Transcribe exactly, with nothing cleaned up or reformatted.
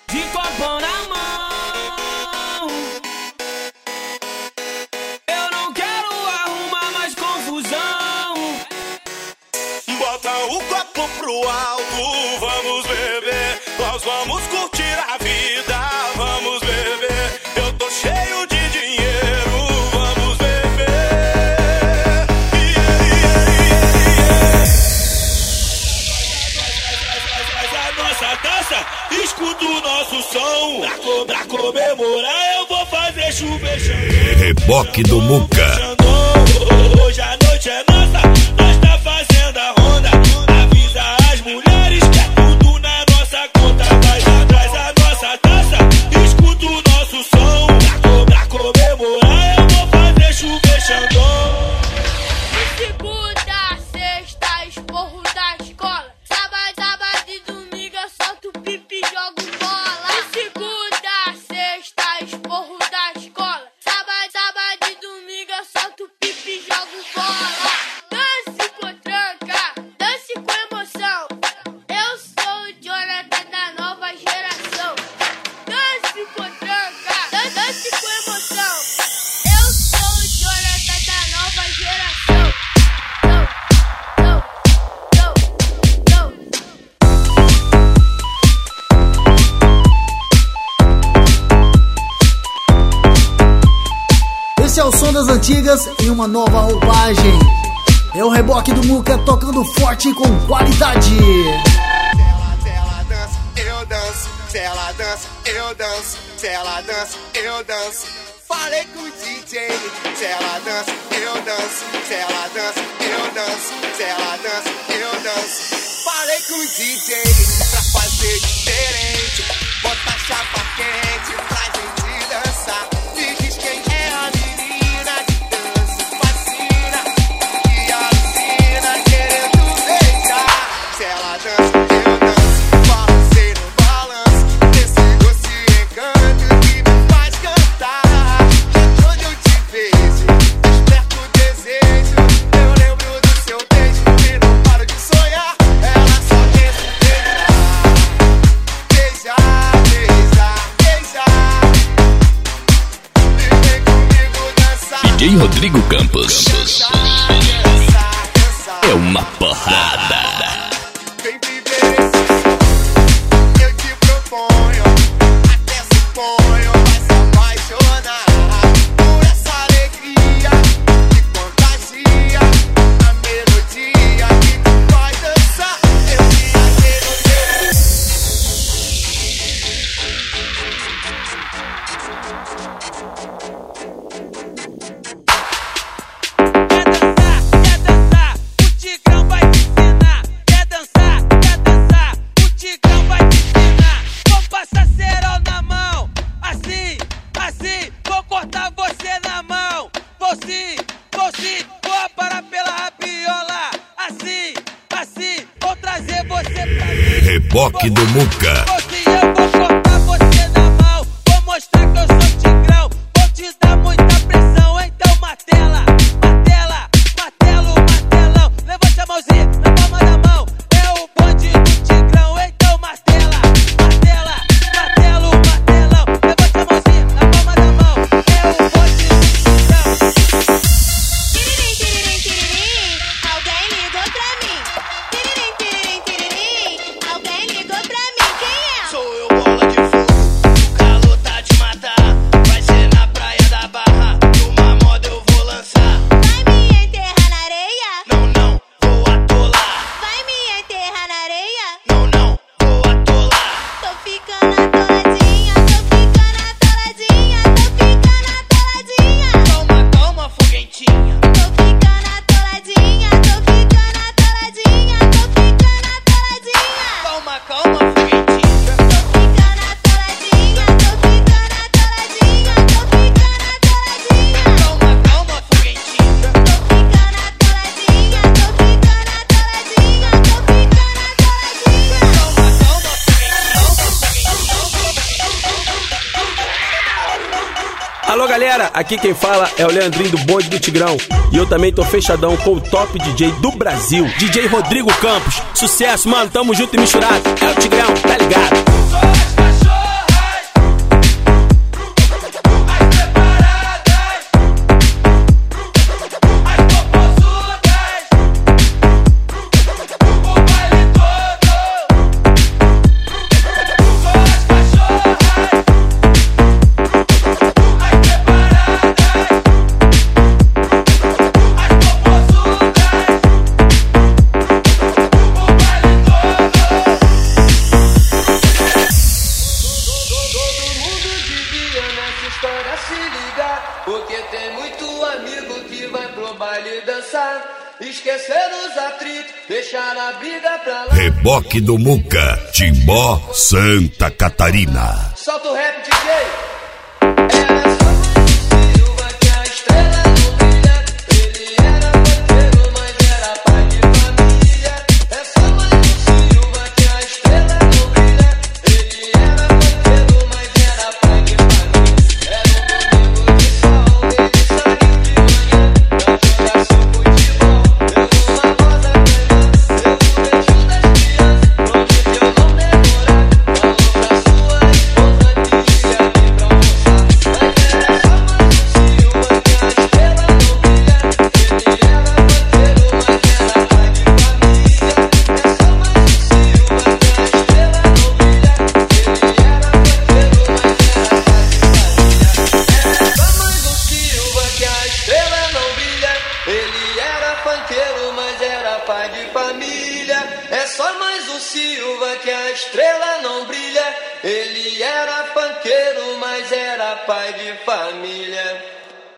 de copão na mão. Eu não quero arrumar mais confusão. Bota o copo pro alto, vamos beber. Nós vamos curtir a vida, vamos beber. Eu tô cheio de dinheiro, vamos beber. Yeah, yeah, yeah, yeah. A nossa dança, escuta o nosso som. Pra, co pra comemorar eu vou fazer chover Xandão. Reboque do Muca. Hoje a noite é nossa, nós tá fazendo a ronda. Avisa as mulheres que é tudo na nossa conta. Vai atrás a nossa taça, escuta o nosso som. Pra, co pra comemorar eu vou fazer chover Xandão. Segunda, sexta, esporro da escola. Sábado, sábado e domingo eu solto pipi e jogo bola. Segunda, sexta, esporro da escola. Sábado, sábado e domingo eu solto pipi e jogo bola. Dance com tranca, dance com emoção. Eu sou o Jonathan da nova geração. Dance com tranca, dan- dance com emoção. Eu sou o Jonathan da nova geração. Esse é o som das antigas em uma nova roupagem. É o Reboque do Muca tocando forte com qualidade. Se ela dança, eu danço. Se ela dança, eu danço. Se ela dança, eu danço. Falei com o D J. Se ela dança, eu danço. Se ela dança, eu danço. Se ela dança, eu danço. Falei com o D J pra fazer diferente. Bota a chapa quente pra gente dançar. Me diz quem é a menina que dança, fascina e alucina querendo beijar. Se ela dança, eu danço. Balancei no balanço desse doce encanto que me faz cantar. E quando eu te vejo, desperto o desejo. Eu lembro do seu beijo e não paro de sonhar. Ela só quer se beijar, beijar, beijar, beijar. E vem comigo dançar. D J Rodrigo Campos. Dançar, dançar, dançar. É uma porrada. Vem viver esse sonho, eu te proponho. Até suponho, vai se apaixonar por essa alegria que contagia. A melodia que te faz dançar. Eu viajei no teu. Quer dançar, o Tigrão vai te ensinar. Quer dançar, quer dançar, o Tigrão vai te ensinar. Vou passar cerol na mão, assim, assim. Vou cortar você na mão. Vou sim, vou sim, vou parar pela rabiola. Assim, assim, vou trazer você pra mim. Reboque do Muca. Vou sim, eu vou cortar você na mão. Vou mostrar que eu sou Tigrão. Vou te dar muita pressão, então martela, martela, martelo, martelão. Levante a mãozinha na palma da mão. É o bonde do Tigrão, então martela, martela, martelo, martelão. Levante a mãozinha na palma da mão. É o bonde do Tigrão. Tiririm, tiririm, tiririm, alguém ligou pra mim. Tiririm, tiririm, tiririm, alguém ligou pra mim. Quem é? Sou eu, bola de fogo. O calor tá de matar. Vai ser na praia da Barra. Numa moda eu vou lançar. Vai me enterrar na areia? Não, não, vou atolar. Vai me enterrar na areia? Não, não, vou atolar. Tô ficando atoladinha, tô ficando atoladinha, tô ficando atoladinha. Calma, calma, foguentinha. Tô ficando atoladinha, tô ficando atoladinha, tô ficando atoladinha. Calma, calma, foguentinha. Tô ficando atoladinha, tô ficando atoladinha, tô ficando atoladinha. Calma, calma, foguentinha. Tô ficando atoladinha, tô ficando atoladinha, tô ficando atoladinha. Calma, calma, Alô galera, aqui quem fala é o Leandrinho do bonde do Tigrão. E eu também tô fechadão com o top D J do Brasil, D J Rodrigo Campos. Sucesso, mano, tamo junto e misturado. É o Tigrão, tá ligado? Sou as cachorras. deixar a briga pra lá. Reboque do Muca, Timbó, Santa Catarina. Solta o rap, D J. Era só mais Silva que a estrela não brilha. Ele era banqueiro, mas era pai de família. É só mais Silva que a estrela não brilha. Ele era banqueiro, mas era pai de família. Era um domingo de sol, ele saiu de manhã pra jogar seu futebol. Deu uma rosa ganhando, deu um beijo das crianças. Prometeu não demorar, falou pra sua esposa que ia vir pra almoçar. Mas era só mais Silva que a estrela não brilha. Ele era banqueiro, mas era pai de família. É só mais Silva que a estrela não brilha. Ele era banqueiro, mas era pai de família. É só mais um Silva que a estrela não brilha. Ele era funkeiro, mas era pai de família. É só mais um Silva que a estrela não brilha. Ele era funkeiro, mas era pai de família.